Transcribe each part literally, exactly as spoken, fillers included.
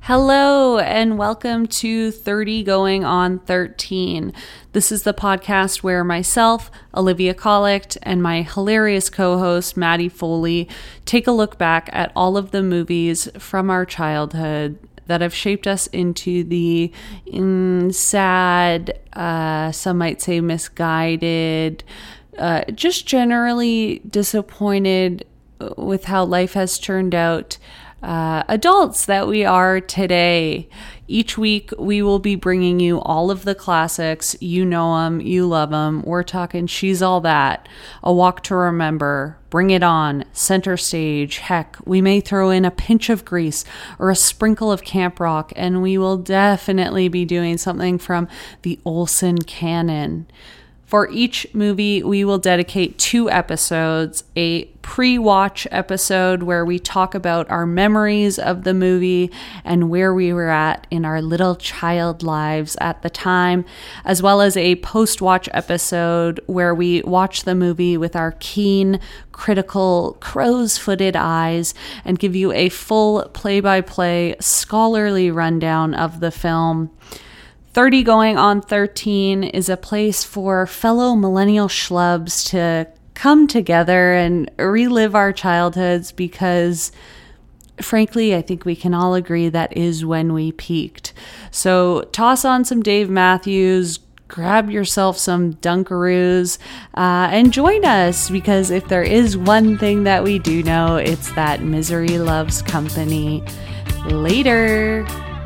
Hello and welcome to thirty Going on thirteen. This is the podcast where myself, Olivia Collict, and my hilarious co-host, Maddie Foley, take a look back at all of the movies from our childhood that have shaped us into the mm, sad, uh, some might say misguided, uh, just generally disappointed with how life has turned out Uh, adults that we are today. Each week, we will be bringing you all of the classics. You know them, you love them. We're talking She's All That, A Walk to Remember, Bring It On, Center Stage. Heck, we may throw in a pinch of Grease or a sprinkle of Camp Rock, and we will definitely be doing something from the Olsen canon. For each movie, we will dedicate two episodes, a pre-watch episode where we talk about our memories of the movie and where we were at in our little child lives at the time, as well as a post-watch episode where we watch the movie with our keen, critical, crow's-footed eyes and give you a full play-by-play, scholarly rundown of the film. thirty Going on thirteen is a place for fellow millennial schlubs to come together and relive our childhoods because, frankly, I think we can all agree that is when we peaked. So toss on some Dave Matthews, grab yourself some Dunkaroos, uh, and join us because if there is one thing that we do know, it's that misery loves company. Later.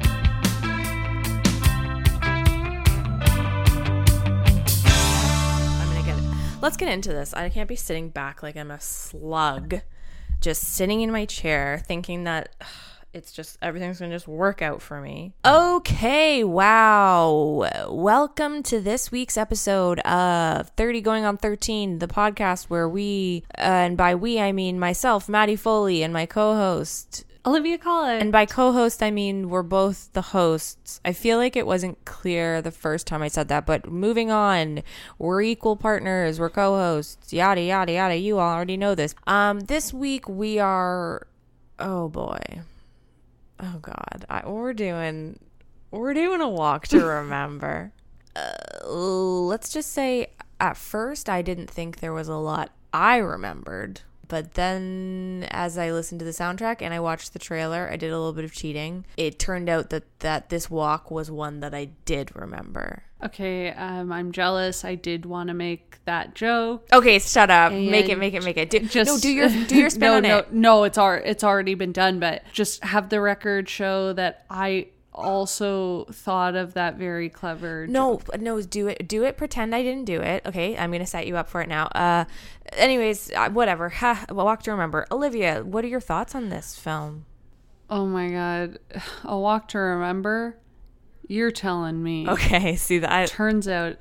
Let's get into this. I can't be sitting back like I'm a slug, just sitting in my chair thinking that ugh, it's just everything's going to just work out for me. Okay, wow. Welcome to this week's episode of thirty Going on thirteen, the podcast where we, uh, and by we I mean myself, Maddie Foley, and my co-host, Olivia Collict. And by co-host, I mean we're both the hosts. I feel like it wasn't clear the first time I said that, but moving on. We're equal partners. We're co-hosts. Yada, yada, yada. You all already know this. Um, this week we are... Oh, boy. Oh, God. I, we're doing... We're doing a walk to remember. uh, let's just say, at first, I didn't think there was a lot I remembered. But then as I listened to the soundtrack and I watched the trailer, I did a little bit of cheating. It turned out that, that this walk was one that I did remember. Okay, um, I'm jealous. I did want to make that joke. Okay, shut up. Make it, make it, make it. Do, just, no, do your do your spin no, on no, it. No, it's al- it's already been done, but just have the record show that I also thought of that very clever no joke. no do it do it pretend I didn't do it. Okay, I'm gonna set you up for it now. Uh anyways, uh, whatever. Ha, walk to remember. Olivia, what are your thoughts on this film? Oh my god, A Walk to Remember. You're telling me. Okay, see that I... turns out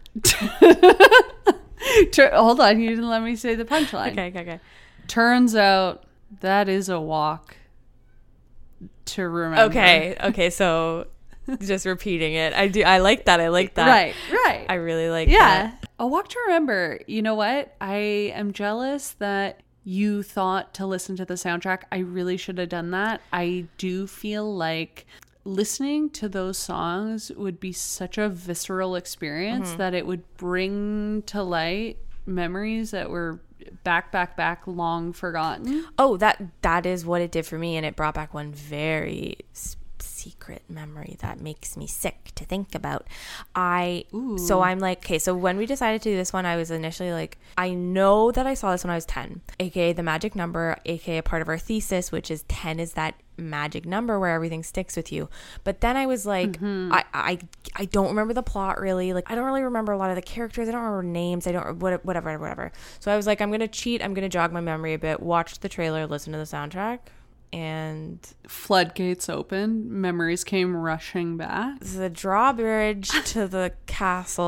hold on, you didn't let me say the punchline. Okay, okay, okay. Turns out that is a walk to remember. Okay, okay, so just repeating it. I do I like that. I like that. Right, right. I really like yeah. that. A Walk to Remember. You know what? I am jealous that you thought to listen to the soundtrack. I really should have done that. I do feel like listening to those songs would be such a visceral experience mm-hmm. that it would bring to light memories that were back back back long forgotten. Oh, that that is what it did for me, and it brought back one very s- secret memory that makes me sick to think about. I Ooh. So I'm like, okay, so when we decided to do this one, I was initially like, I know that I saw this when I was ten, aka the magic number, aka part of our thesis, which is ten is that magic number where everything sticks with you. But then I was like, mm-hmm. I, I I don't remember the plot really. Like I don't really remember a lot of the characters. I don't remember names. I don't whatever whatever. So I was like, I'm gonna cheat. I'm gonna jog my memory a bit. Watch the trailer, listen to the soundtrack, and floodgates opened. Memories came rushing back. The drawbridge to the castle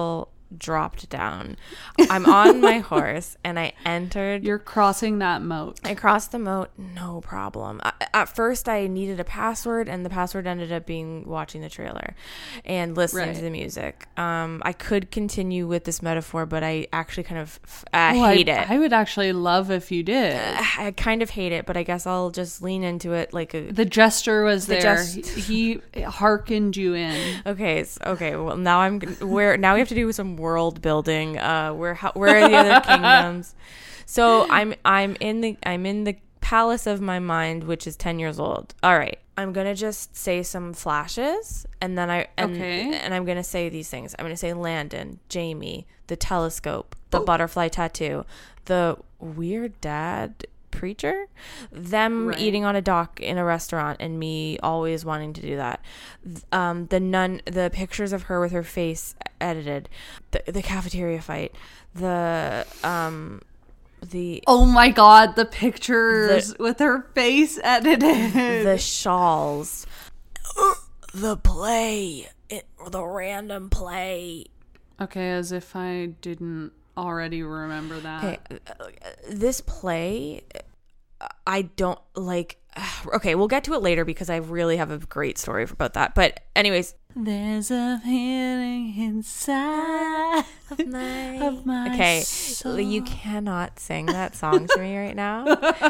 dropped down. I'm on my horse and I entered. You're crossing that moat. I crossed the moat, no problem. I, at first, I needed a password, and the password ended up being watching the trailer and listening Right. to the music. Um, I could continue with this metaphor, but I actually kind of I Oh, hate I, it. I would actually love if you did. I kind of hate it, but I guess I'll just lean into it like a. The gesture was The there. gest- he, he hearkened you in. Okay, so, okay. Well, now I'm where now we have to do some world building. Uh, where how, where are the other kingdoms? So I'm I'm in the I'm in the palace of my mind, which is ten years old. All right, I'm gonna just say some flashes, and then I and, Okay. and I'm gonna say these things. I'm gonna say Landon, Jamie, the telescope, the butterfly tattoo, the weird dad preacher, them Right. eating on a dock in a restaurant, and me always wanting to do that. Um, the nun, the pictures of her with her face edited, the the cafeteria fight, the um, the Oh my god, the pictures with her face edited. the shawls, the play, it, the random play. Okay, as if I didn't already remember that. Okay, uh, this play, I don't like. Okay, we'll get to it later because I really have a great story about that. But anyways, There's a feeling inside of my, of my okay, soul. you cannot sing that song to me right now.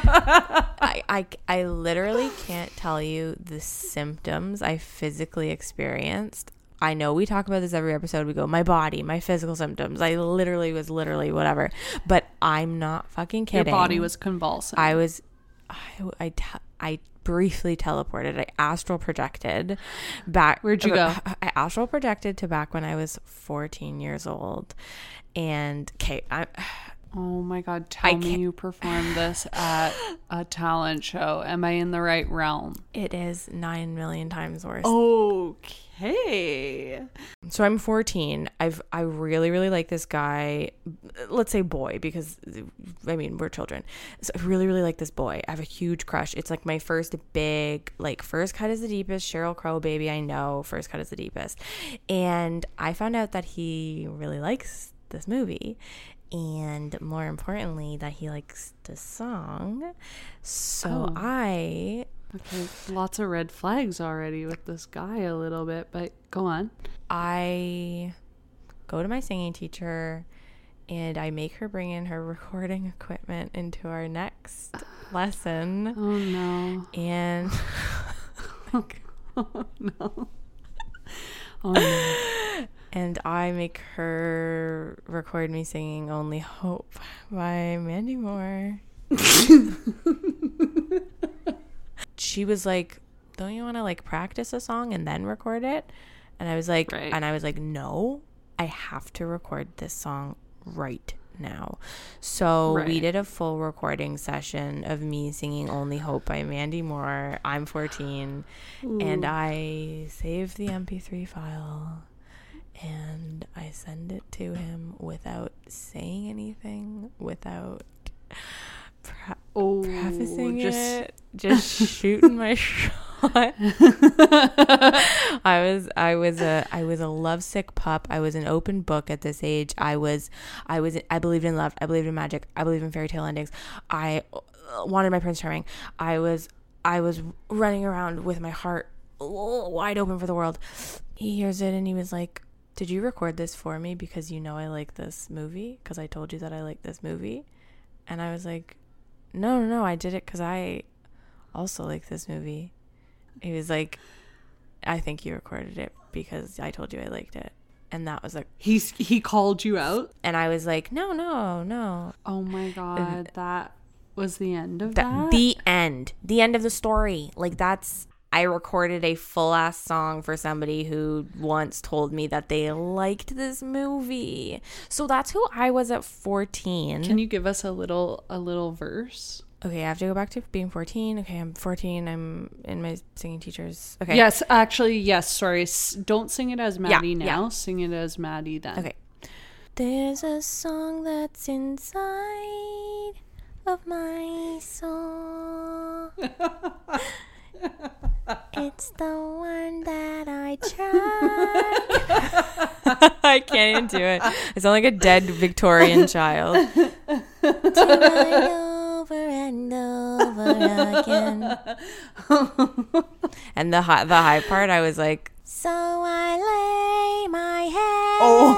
I, I I literally can't tell you the symptoms I physically experienced. I know we talk about this every episode. We go, my body, my physical symptoms. I literally was literally whatever. But I'm not fucking Your kidding. body was convulsing. I was, I, I, te- I briefly teleported. I astral projected back. Where'd you go? I astral projected to back when I was fourteen years old. And, okay, I... Oh my god, tell I me can't- you performed this at a talent show. Am I in the right realm? It is nine million times worse. Okay. So I'm fourteen. I've I really really like this guy. Let's say boy, because I mean we're children. So I really really like this boy. I have a huge crush. It's like my first big like first cut is the deepest. Sheryl Crow baby, I know. First cut is the deepest. And I found out that he really likes this movie. And more importantly, that he likes the song. So Oh. I Okay, lots of red flags already with this guy a little bit, but go on. I go to my singing teacher and I make her bring in her recording equipment into our next lesson. Oh no. And Oh no. Oh no. and I make her record me singing Only Hope by Mandy Moore. She was like, don't you want to like practice a song and then record it? And I was like, Right. and I was like, no, I have to record this song right now. So we Right. did a full recording session of me singing Only Hope by Mandy Moore. I'm fourteen. And I saved the M P three file and I send it to him without saying anything, without pre- Oh, prefacing just it, just shooting my shot. I was I was a I was a lovesick pup. I was an open book at this age. I was I was I believed in love. I believed in magic. I believed in fairy tale endings. I wanted my Prince Charming. I was I was running around with my heart wide open for the world. He hears it and he was like, "Did you record this for me because you know I like this movie? Because I told you that I like this movie?" And I was like, no, no, no, I did it because I also like this movie. He was like, I think you recorded it because I told you I liked it. And that was like, he's he called you out. and I was like, no, no, no. Oh my god, that was the end of That, that. the end. The end of the story. Like, that's, I recorded a full ass song for somebody who once told me that they liked this movie. So that's who I was at fourteen. Can you give us a little a little verse? Okay, I have to go back to being fourteen. Okay, I'm fourteen. I'm in my singing teacher's. Okay. Yes, actually, yes. Sorry, S- don't sing it as Maddie Yeah, now. yeah. Sing it as Maddie then. Okay. There's a song that's inside of my soul. It's the one that I tried. I can't even do it. I sound like a dead Victorian child. Over and over again. And the high, the high part, I was like, so I lay my head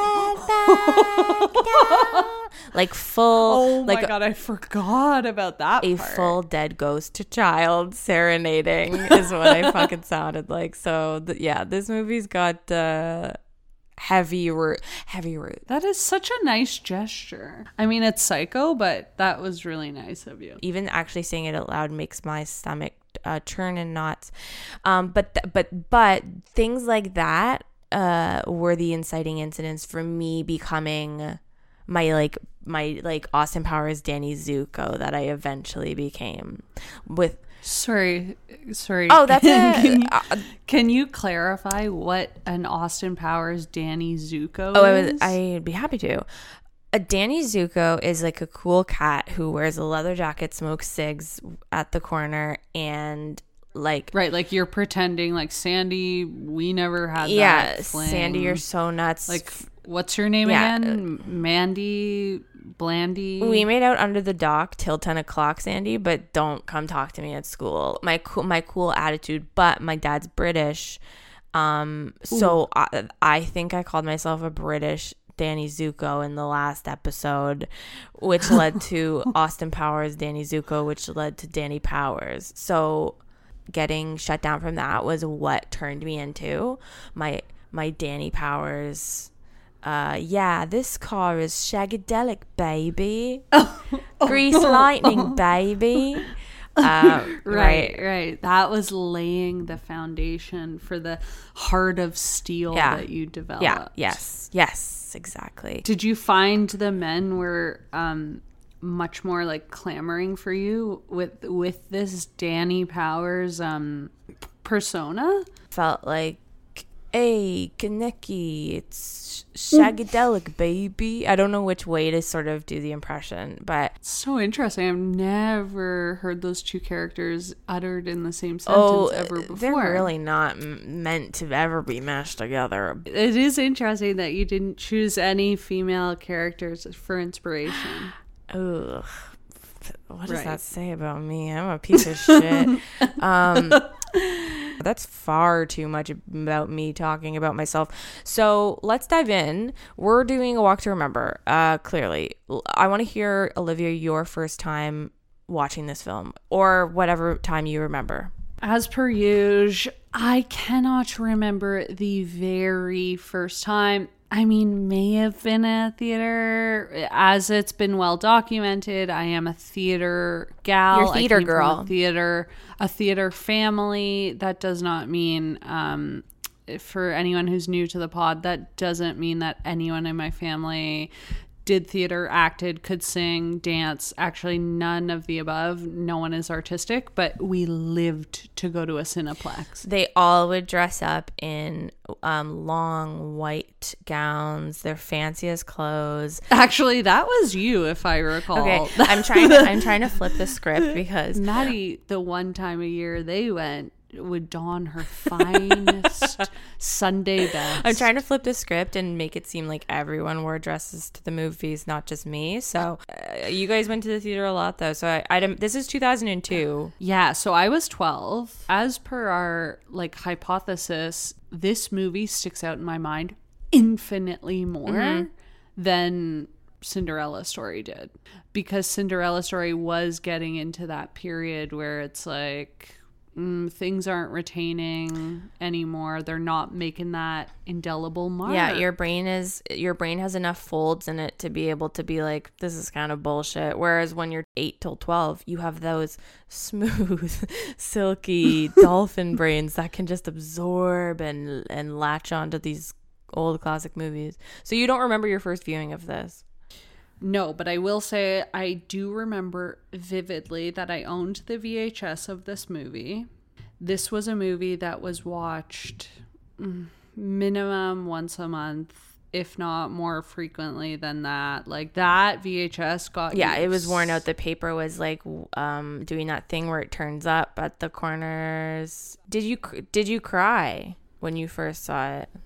oh. back down. Like full. Oh like my God, I forgot about that A part. full dead ghost child serenading is what I fucking sounded like. So th- yeah, this movie's got uh, heavy root. Heavy root. That is such a nice gesture. I mean, it's psycho, but that was really nice of you. Even actually saying it out loud makes my stomach uh, churn in knots. Um, but th- but but things like that uh, were the inciting incidents for me becoming my like my like Austin Powers Danny Zuko that I eventually became with. Sorry, sorry. Oh, that's it. Can you, uh, can you clarify what an Austin Powers Danny Zuko oh, is? I was, I'd be happy to. A Danny Zuko is like a cool cat who wears a leather jacket, smokes cigs at the corner, and like right, like you're pretending like Sandy. We never had yeah, that fling. Sandy, you're so nuts. Like, what's her name Yeah. again? Mandy Blandy. We made out under the dock till ten o'clock, Sandy, but don't come talk to me at school. My cool, my cool attitude, but my dad's British. Um, so I, I think I called myself a British Danny Zuko in the last episode, which led to Austin Powers Danny Zuko, which led to Danny Powers. So getting shut down from that was what turned me into my my Danny Powers. Uh, yeah, this car is shagadelic, baby. Oh, Grease lightning, baby. Uh, right, right. right. That was laying the foundation for the heart of steel Yeah. that you developed. Yeah. Yes. Yes. Exactly. Did you find the men were um, much more like clamoring for you with with this Danny Powers um, persona? Felt like, hey, Kaneki, it's shagadelic, baby. I don't know which way to sort of do the impression, but So interesting. I've never heard those two characters uttered in the same sentence oh, ever before. they're really not m- meant to ever be mashed together. It is interesting that you didn't choose any female characters for inspiration. Ugh. What does Right. that say about me? I'm a piece of shit. Um, that's far too much about me talking about myself. So let's dive in. We're doing a walk to remember. Uh, clearly, I want to hear, Olivia, your first time watching this film, or whatever time you remember. As per usual, I cannot remember the very first time. I mean, may have been a theater. As it's been well documented, I am a theater gal. You're a theater I came girl. From a theater, a theater family. That does not mean, um, for anyone who's new to the pod, that doesn't mean that anyone in my family did theater, acted, could sing, dance. Actually, none of the above. No one is artistic, but we lived to go to a Cineplex. They all would dress up in um, long white gowns, their fanciest clothes. Actually, that was you, if I recall. Okay, I'm trying to I'm trying to flip the script because Maddie, the one time a year they went, would don her finest Sunday best. I'm trying to flip the script and make it seem like everyone wore dresses to the movies, not just me. So uh, you guys went to the theater a lot, though. So I, I this is two thousand two. Yeah, so I was twelve. As per our like hypothesis, this movie sticks out in my mind infinitely more Mm-hmm. than Cinderella Story did, because Cinderella Story was getting into that period where it's like, Mm, things aren't retaining anymore. They're not making that indelible mark. Yeah, your brain is your brain has enough folds in it to be able to be like, this is kind of bullshit. Whereas when you're eight till twelve, you have those smooth, silky dolphin brains that can just absorb and and latch onto these old classic movies. So you don't remember your first viewing of this? No, but I will say I do remember vividly that I owned the V H S of this movie. This was a movie that was watched mm, minimum once a month, if not more frequently than that. Like that V H S got Yeah, it was used. worn out. The paper was like um, doing that thing where it turns up at the corners. Did you did you cry when you first saw it?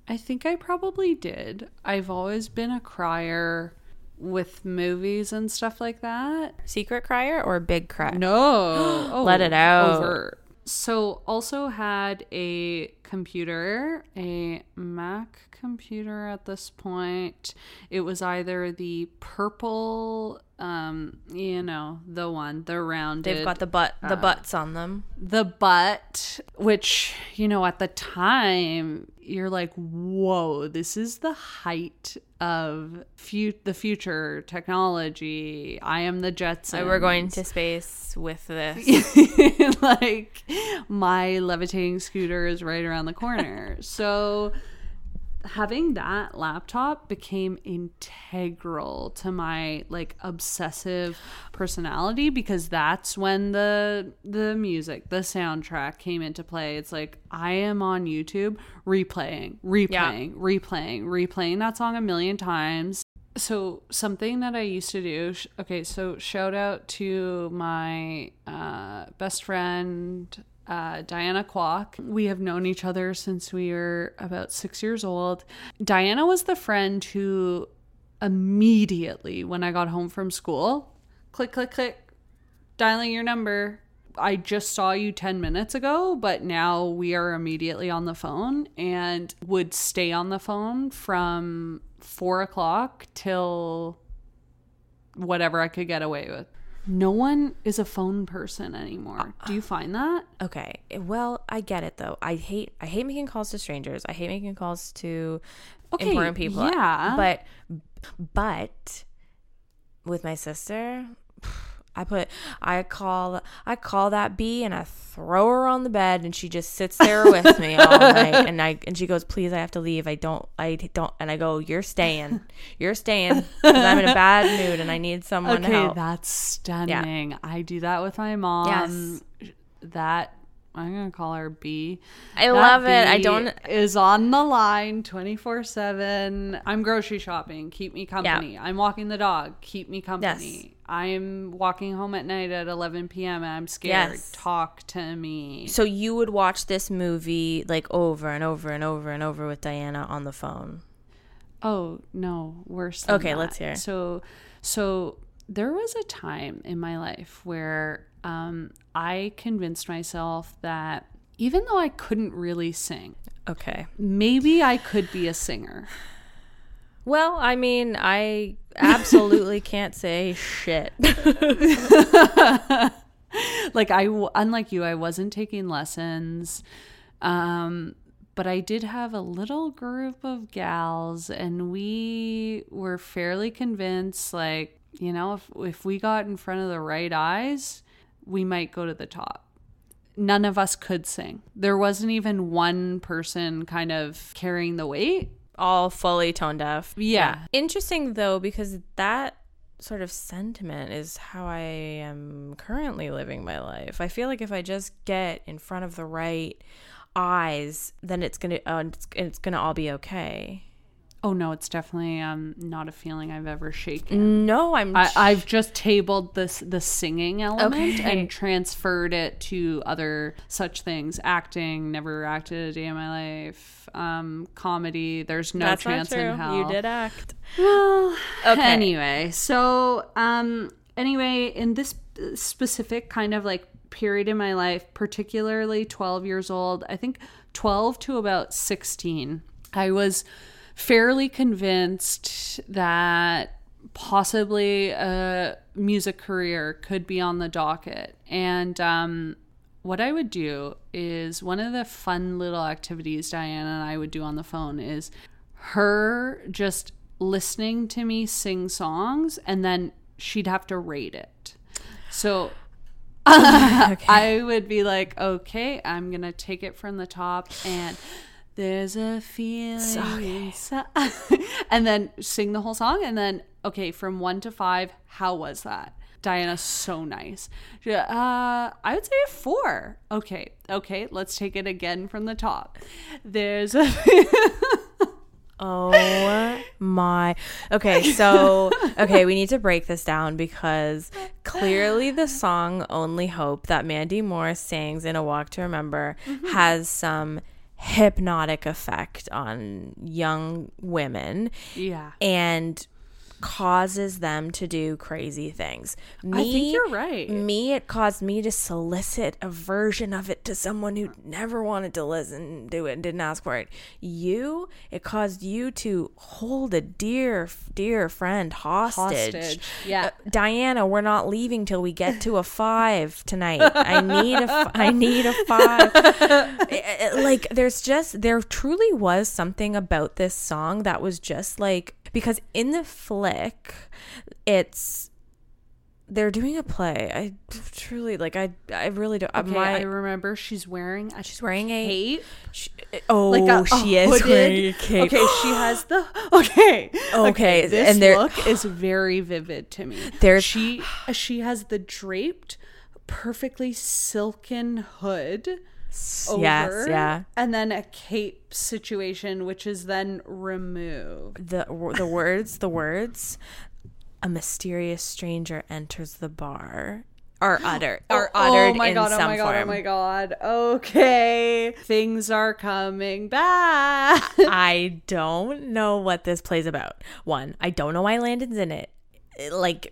I think I probably did. I've always been a crier with movies and stuff like that. Secret crier or big cry? No. Oh, Let it out. Overt. So also had a computer, a Mac computer at this point. It was either the purple, um, you know, the one, the rounded. They've got the butt, the uh, butts on them. The butt, which, you know, at the time, you're like, whoa, this is the height of fu- the future technology. I am the Jetsons. We're going to space with this. Like, my levitating scooter is right around the corner. So having that laptop became integral to my like obsessive personality, because that's when the the music, the soundtrack came into play. It's like I am on YouTube replaying, replaying, yeah. replaying, replaying that song a million times. So something that I used to do, okay, so shout out to my uh, best friend, Uh, Diana Kwok. We have known each other since we were about six years old. Diana was the friend who immediately, when I got home from school, click, click, click, dialing your number. I just saw you ten minutes ago, but now we are immediately on the phone, and would stay on the phone from four o'clock till whatever I could get away with. No one is a phone person anymore. Do you find that? Okay. Well, I get it though. I hate I hate making calls to strangers. I hate making calls to okay, important people. Yeah. But but with my sister, I put I call I call that bee and I throw her on the bed and she just sits there with me all night, and I and she goes, "Please, I have to leave. I don't I don't." And I go, "You're staying. You're staying because I'm in a bad mood and I need someone okay, to help." That's stunning. Yeah. I do that with my mom. Yes. That I'm gonna call her B. I that love it. B I don't is on the line twenty-four seven. I'm grocery shopping. Keep me company. Yeah. I'm walking the dog. Keep me company. Yes. I'm walking home at night at eleven p.m. and I'm scared. Yes. Talk to me. So you would watch this movie like over and over and over and over with Diana on the phone? Oh, no. Worse than Okay, that. let's hear. So, so there was a time in my life where um, I convinced myself that even though I couldn't really sing, okay, maybe I could be a singer. Well, I mean, I absolutely can't say shit. Like, I, unlike you, I wasn't taking lessons. Um, but I did have a little group of gals, and we were fairly convinced, like, you know, if, if we got in front of the right eyes, we might go to the top. None of us could sing. There wasn't even one person kind of carrying the weight. All fully tone deaf. Yeah. yeah. Interesting, though, because that sort of sentiment is how I am currently living my life. I feel like if I just get in front of the right eyes, then it's gonna uh, it's, it's gonna all be okay. Oh no, it's definitely um not a feeling I've ever shaken. No, I'm. I, I've just tabled this the singing element okay. and transferred it to other such things. Acting, never acted a day in my life. Um, comedy, there's no That's chance not true. in hell. You did act. Well, okay. Anyway, so um, anyway, in this specific kind of like period in my life, particularly twelve years old, I think twelve to about sixteen, I was fairly convinced that possibly a music career could be on the docket. And um, what I would do is, one of the fun little activities Diana and I would do on the phone is her just listening to me sing songs, and then she'd have to rate it. So okay. I would be like, okay, I'm going to take it from the top, and there's a feeling Sorry. inside. And then sing the whole song. And then, okay, from one to five, how was that? Diana's so nice. She, uh, I would say a four. Okay, okay, let's take it again from the top. There's a... Oh my. Okay, so, okay, we need to break this down, because clearly the song Only Hope that Mandy Moore sings in A Walk to Remember mm-hmm. has some hypnotic effect on young women. Yeah. And causes them to do crazy things. Me, I think you're right. Me, it caused me to solicit a version of it to someone who never wanted to listen, do it, and didn't ask for it. You, it caused you to hold a dear, dear friend hostage. Hostage. Yeah. Uh, Diana, we're not leaving till we get to a five tonight. I need a, f- I need a five. it, it, like, there's just, there truly was something about this song that was just like, because in the flick, it's they're doing a play. I truly like. I I really don't. Okay, my, I remember she's wearing. A she's wearing a cape. She, oh, like a, she a is hooded, wearing a cape. Okay, she has the. Okay, okay. This and there, look is very vivid to me. There's she she has the draped, perfectly silken hood. Over, yes, yeah, and then a cape situation, which is then removed. The the words, the words, a mysterious stranger enters the bar, are uttered, are oh, uttered oh my in god, some oh my god, form. oh my god. Okay, things are coming back. I don't know what this play's about. One, I don't know why Landon's in it. Like.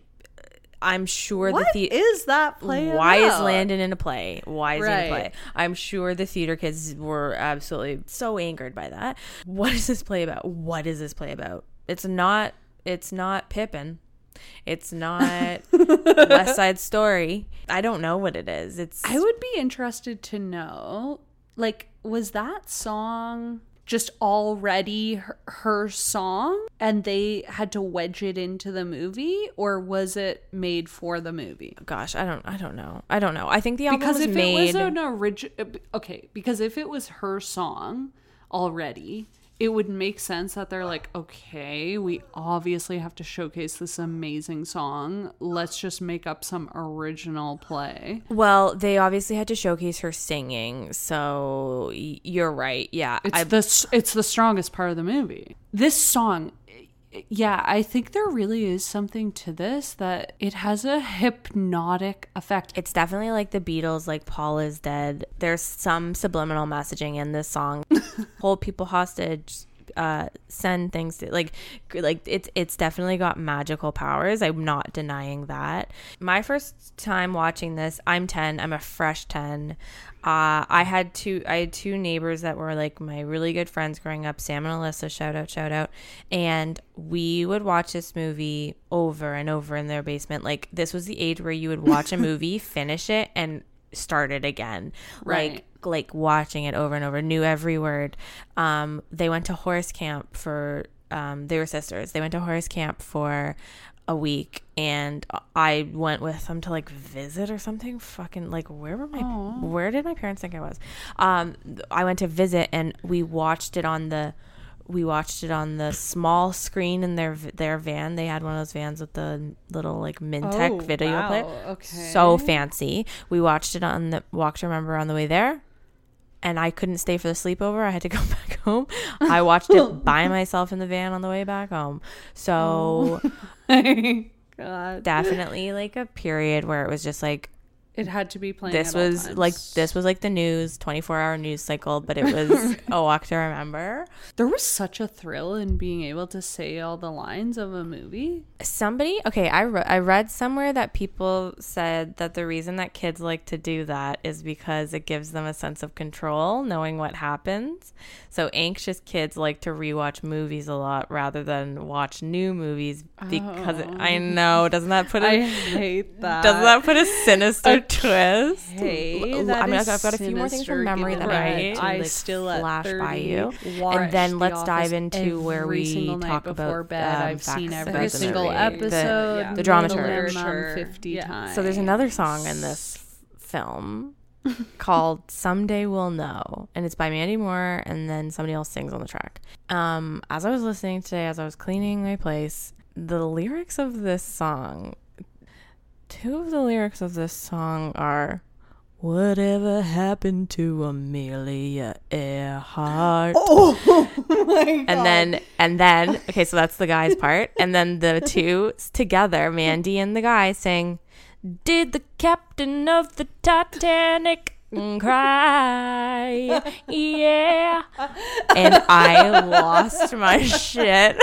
I'm sure what the, the is that play why about? is Landon in a play? Why is right. he in a play? I'm sure the theater kids were absolutely so angered by that. What is this play about? What is this play about? It's not it's not Pippin. It's not West Side Story. I don't know what it is. It's I would be interested to know, like, was that song just already her, her song and they had to wedge it into the movie, or was it made for the movie? Gosh, I don't I don't know. I don't know. I think the album because was if made it was an original okay, because if it was her song already, it would make sense that they're like, okay, we obviously have to showcase this amazing song. Let's just make up some original play. Well, they obviously had to showcase her singing, so y- you're right. Yeah, it's I, the it's the strongest part of the movie. This song, yeah, I think there really is something to this, that it has a hypnotic effect. It's definitely like the Beatles, like Paul is dead. There's some subliminal messaging in this song. Hold people hostage, uh, send things to, like, like it's it's definitely got magical powers. I'm not denying that. My first time watching this, I'm ten. I'm a fresh ten. Uh, I had two. I had two neighbors that were like my really good friends growing up. Sam and Alyssa, shout out, shout out. And we would watch this movie over and over in their basement. Like, this was the age where you would watch a movie, finish it, and start it again. Right. Like, like watching it over and over, knew every word. Um, they went to horse camp for. Um, they were sisters. They went to horse camp for a week, and I went with them to like visit or something. Fucking like, where were my Aww. where did my parents think I was? Um, I went to visit, and we watched it on the we watched it on the small screen in their their van. They had one of those vans with the little like Mintech Oh, video wow. player. Okay. So fancy. We watched it on the walk to remember on the way there. And I couldn't stay for the sleepover. I had to go back home. I watched it by myself in the van on the way back home. So oh. God. definitely like a period where it was just like, It had to be playing. this at all was times. like this was like the news twenty-four hour news cycle, but it was a walk to remember. There was such a thrill in being able to say all the lines of a movie. Somebody, okay, I, re- I read somewhere that people said that the reason that kids like to do that is because it gives them a sense of control, knowing what happens. So anxious kids like to rewatch movies a lot rather than watch new movies because Oh. it, I know, doesn't that put a I hate that. doesn't that put a sinister twist? Hey, L- that I mean, is I've got a few more things from sinister, memory given that I that need to I like, still at flash by thirty you. watch And then The let's dive Office into where every we single night talk before about bed. um, I've seen facts every about the single movie. episode, the, the dramaturg. minimum fifty Yeah. times. So there's another song in this f- film called Someday We'll Know, and it's by Mandy Moore, and then somebody else sings on the track. Um, as I was listening today, as I was cleaning my place, the lyrics of this song, two of the lyrics of this song are, whatever happened to Amelia Earhart? Oh my God. And then, and then, okay, so that's the guy's part. And then the two together, Mandy and the guy, sing, did the captain of the Titanic and cry, yeah. And I lost my shit.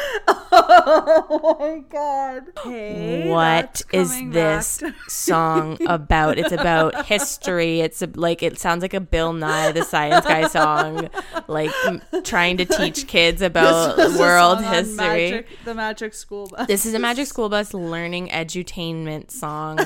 Oh my god. Hey, what is this song about? It's about history. It's a, like it sounds like a Bill Nye the Science Guy song, like m- trying to teach kids about world history. Magic, the Magic School Bus. This is a Magic School Bus learning edutainment song.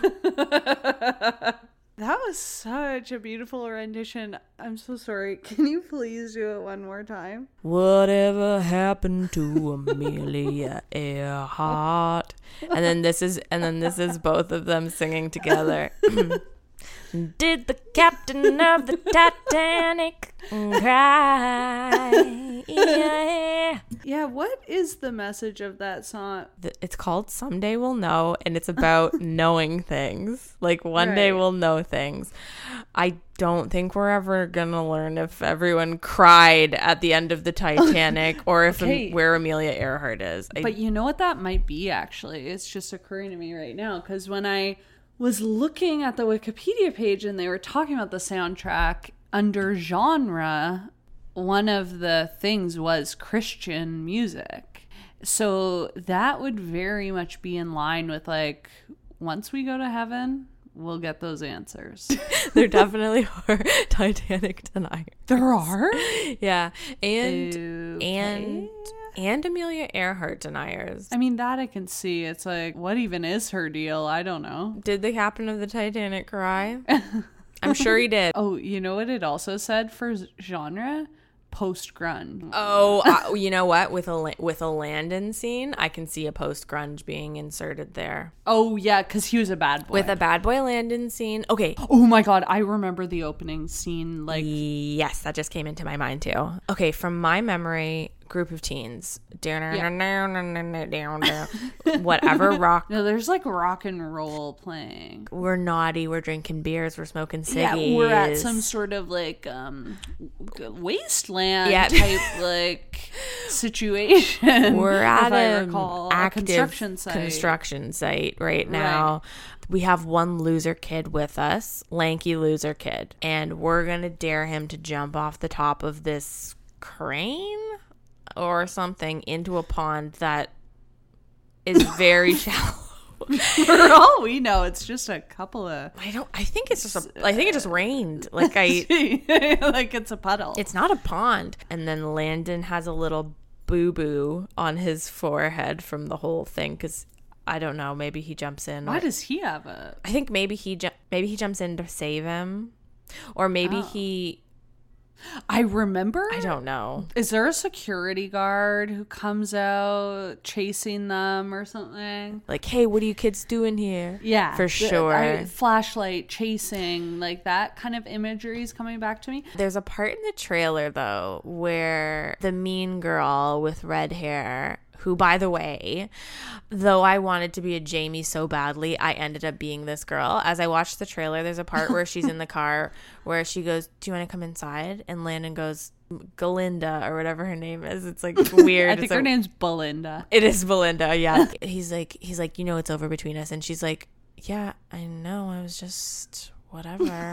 That was such a beautiful rendition. I'm so sorry. Can you please do it one more time? Whatever happened to Amelia Earhart? And then this is and then this is both of them singing together. Did the captain of the Titanic cry? Yeah. Yeah, what is the message of that song? It's called Someday We'll Know, and it's about knowing things. Like, one right. day we'll know things. I don't think we're ever going to learn if everyone cried at the end of the Titanic or if okay. where Amelia Earhart is. I, but you know what that might be, actually? It's just occurring to me right now, because when I was looking at the Wikipedia page and they were talking about the soundtrack under genre, one of the things was Christian music. So that would very much be in line with, like, once we go to heaven, we'll get those answers. There definitely are Titanic deniers. There are? Yeah. And okay. and and Amelia Earhart deniers. I mean, that I can see. It's like, what even is her deal? I don't know. Did the captain of the Titanic cry? I'm sure he did. Oh, you know what it also said for genre? Post-grunge. Oh, uh, you know what? With a with a Landon scene, I can see a post-grunge being inserted there. Oh, yeah, because he was a bad boy. With a bad boy Landon scene. Okay. Oh, my God. I remember the opening scene. Like, yes, that just came into my mind, too. Okay, from my memory, group of teens. Yeah. Whatever rock. No, there's like rock and roll playing. We're naughty. We're drinking beers. We're smoking ciggies. Yeah, we're at some sort of like um, wasteland yeah. type like situation. We're at a active construction site. construction site right now. Right. We have one loser kid with us, lanky loser kid, and we're going to dare him to jump off the top of this crane or something into a pond that is very shallow. For all we know, it's just a couple of. I don't. I think it's just a. I think it just rained. Like I. Like it's a puddle. It's not a pond. And then Landon has a little boo boo on his forehead from the whole thing because I don't know. Maybe he jumps in. Why or, does he have it? I think maybe he ju- maybe he jumps in to save him, or maybe oh. he. I remember. I don't know. Is there a security guard who comes out chasing them or something? Like, hey, what are you kids doing here? Yeah. For sure. I, flashlight chasing, like that kind of imagery is coming back to me. There's a part in the trailer, though, where the mean girl with red hair, who, by the way, though I wanted to be a Jamie so badly, I ended up being this girl. As I watched the trailer, there's a part where she's in the car where she goes, do you want to come inside? And Landon goes, Galinda, or whatever her name is. It's like weird. I think it's her like, name's Belinda. It is Belinda, yeah. he's like, he's like, you know, it's over between us. And she's like, yeah, I know. I was just... whatever.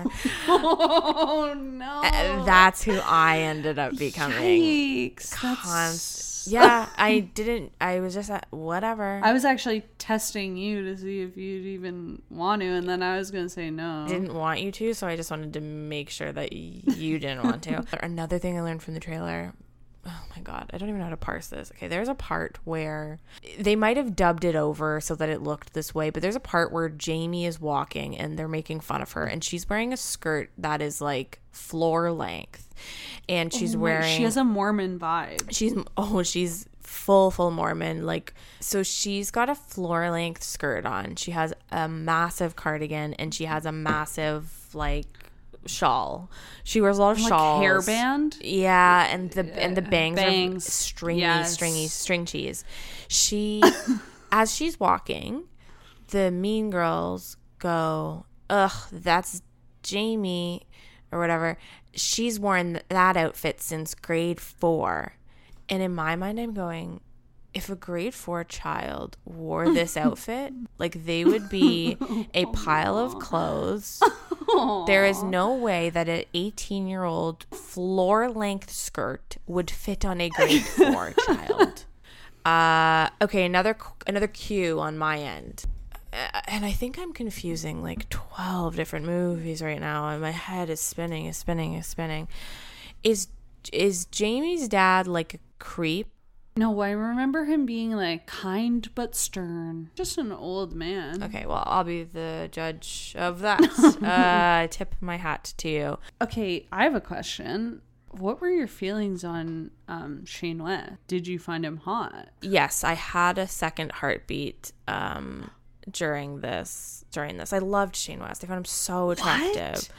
Oh no. That's who I ended up becoming. Yikes. Const- yeah, I didn't I was just at whatever. I was actually testing you to see if you'd even want to, and then I was gonna say no. I didn't want you to, so I just wanted to make sure that you didn't want to. Another thing I learned from the trailer, oh my god, I don't even know how to parse this. Okay, there's a part where they might have dubbed it over so that it looked this way, but there's a part where Jamie is walking and they're making fun of her, and she's wearing a skirt that is like floor length, and she's oh my, wearing she has a Mormon vibe. She's oh she's full full Mormon, like, so she's got a floor length skirt on. She has a massive cardigan and she has a massive like shawl. She wears a lot of like shawls. Hairband. Yeah, and the and the bangs, bangs. are stringy, yes. stringy, string cheese. She, as she's walking, the mean girls go, ugh, that's Jamie, or whatever. She's worn that outfit since grade four. And in my mind, I'm going, if a grade four child wore this outfit, like they would be a pile of clothes There is no way that an eighteen-year-old floor-length skirt would fit on a grade four child. Uh, okay, another another cue on my end. Uh, and I think I'm confusing like twelve different movies right now, and my head is spinning, is spinning, is spinning. Is is Jamie's dad like a creep? No, I remember him being like kind but stern. Just an old man. Okay, well, I'll be the judge of that. uh, tip my hat to you. Okay, I have a question. What were your feelings on um, Shane West? Did you find him hot? Yes, I had a second heartbeat um, during this. During this, I loved Shane West. I found him so attractive.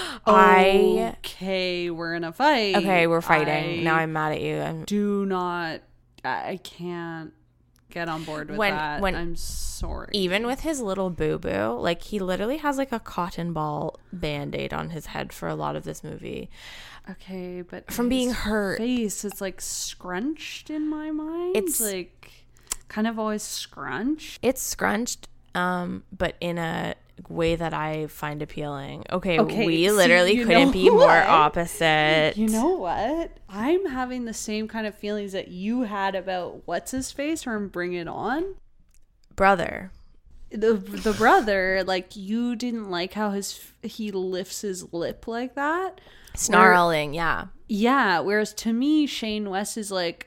I okay, we're in a fight. Okay, we're fighting. I now I'm mad at you. I'm, do not. I can't get on board with when, that. When, I'm sorry. Even with his little boo-boo, like he literally has like a cotton ball band-aid on his head for a lot of this movie. Okay, but from being hurt. Face, it's like scrunched in my mind. It's like kind of always scrunched. It's scrunched, um, but in a way that I find appealing. Okay, okay we so literally couldn't be what? more opposite. You know what? I'm having the same kind of feelings that you had about what's his face from Bring It On. Brother. The the brother, like you didn't like how his he lifts his lip like that. Snarling, Where, yeah. Yeah, whereas to me, Shane West is like,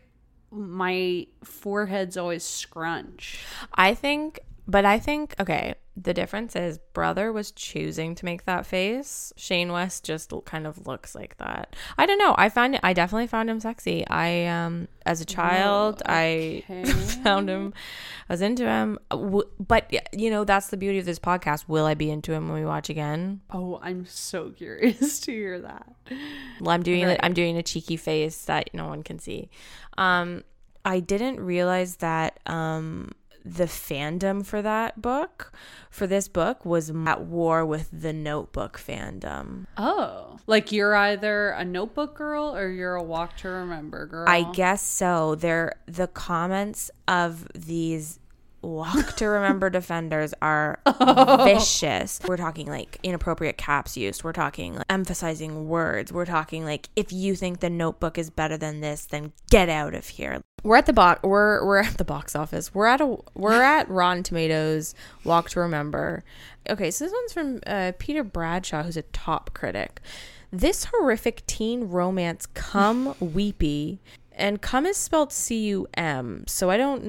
my forehead's always scrunch. I think, but I think, okay, the difference is Brother was choosing to make that face. Shane West just kind of looks like that. I don't know. I find it, I definitely found him sexy. I, um, as a child, oh, okay. I found him, I was into him. But, you know, that's the beauty of this podcast. Will I be into him when we watch again? Oh, I'm so curious to hear that. Well, I'm doing, right. I'm doing a cheeky face that no one can see. Um, I didn't realize that, um, the fandom for that book, for this book, was at war with the Notebook fandom. Oh. Like you're either a Notebook girl or you're a Walk to Remember girl? I guess so. They're, the comments of these Walk to Remember defenders are vicious. We're talking like inappropriate caps used. We're talking like emphasizing words. We're talking like, if you think the Notebook is better than this, then get out of here. We're at the box. We're we're at the box office. We're at a we're at Rotten Tomatoes. Walk to Remember. Okay, so this one's from uh, Peter Bradshaw, who's a top critic. This horrific teen romance, cum weepy, and cum is spelled C U M. So I don't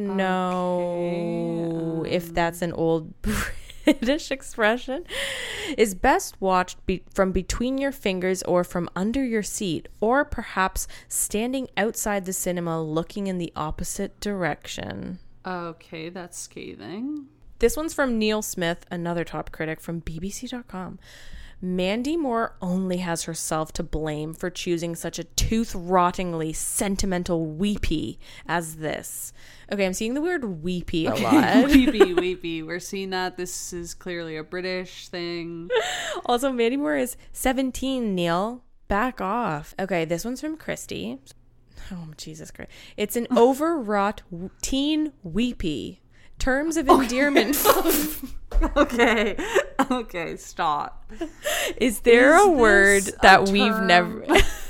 know okay. if that's an old British expression, is best watched be- from between your fingers or from under your seat, or perhaps standing outside the cinema looking in the opposite direction. Okay, that's scathing. This one's from Neil Smith, another top critic from B B C dot com. Mandy Moore only has herself to blame for choosing such a tooth-rottingly sentimental weepy as this. Okay, I'm seeing the word weepy a lot. weepy, weepy. We're seeing that. This is clearly a British thing. Also, Mandy Moore is seventeen, Neil. Back off. Okay, this one's from Christy. Oh, Jesus Christ. It's an overwrought teen weepy. Terms of endearment. Okay. Okay, stop. Is there is a word that a we've term? never...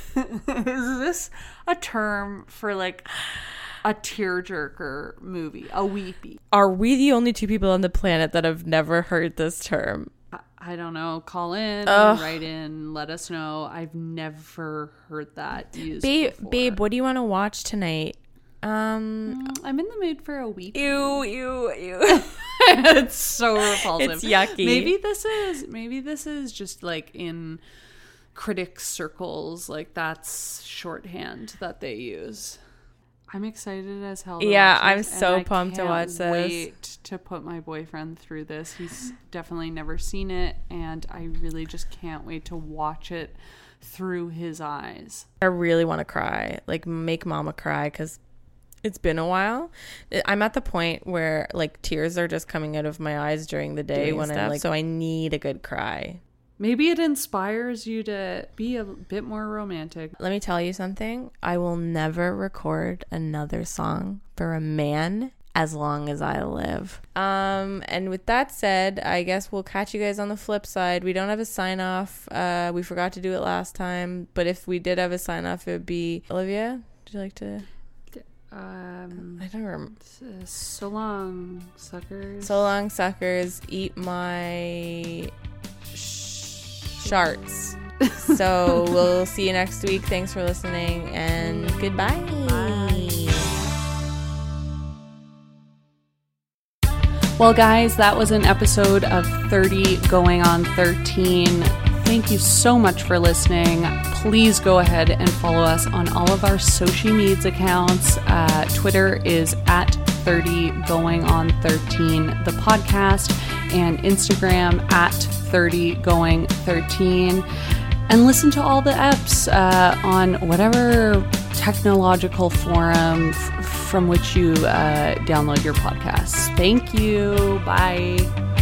Is this a term for like a tearjerker movie? A weepy? Are we the only two people on the planet that have never heard this term? I, I don't know. Call in, Ugh. write in, let us know. I've never heard that used Babe, before. babe, what do you want to watch tonight? Um, mm, I'm in the mood for a weepy. Ew, ew, ew. It's so repulsive. It's yucky. Maybe this is maybe this is just like in critic circles, like that's shorthand that they use. I'm excited as hell. To yeah, watch I'm this, so and pumped I to watch can't this. Wait to put my boyfriend through this. He's definitely never seen it, and I really just can't wait to watch it through his eyes. I really want to cry, like make mama cry, because it's been a while. I'm at the point where like tears are just coming out of my eyes during the day Doing when stuff. I'm like, so I need a good cry. Maybe it inspires you to be a bit more romantic. Let me tell you something. I will never record another song for a man as long as I live. Um, and with that said, I guess we'll catch you guys on the flip side. We don't have a sign off. Uh, we forgot to do it last time, but if we did have a sign off, it would be Olivia. Would you like to? Um, I don't remember. Uh, so long, suckers. So long, suckers. Eat my sh- sharts. So we'll see you next week. Thanks for listening, and goodbye. Bye. Well, guys, that was an episode of thirty going on thirteen. Thank you so much for listening. Please go ahead and follow us on all of our social medias accounts. Uh, Twitter is at thirty going on thirteen, the podcast, and Instagram at thirty going thirteen. And listen to all the eps uh, on whatever technological forum f- from which you uh, download your podcasts. Thank you. Bye.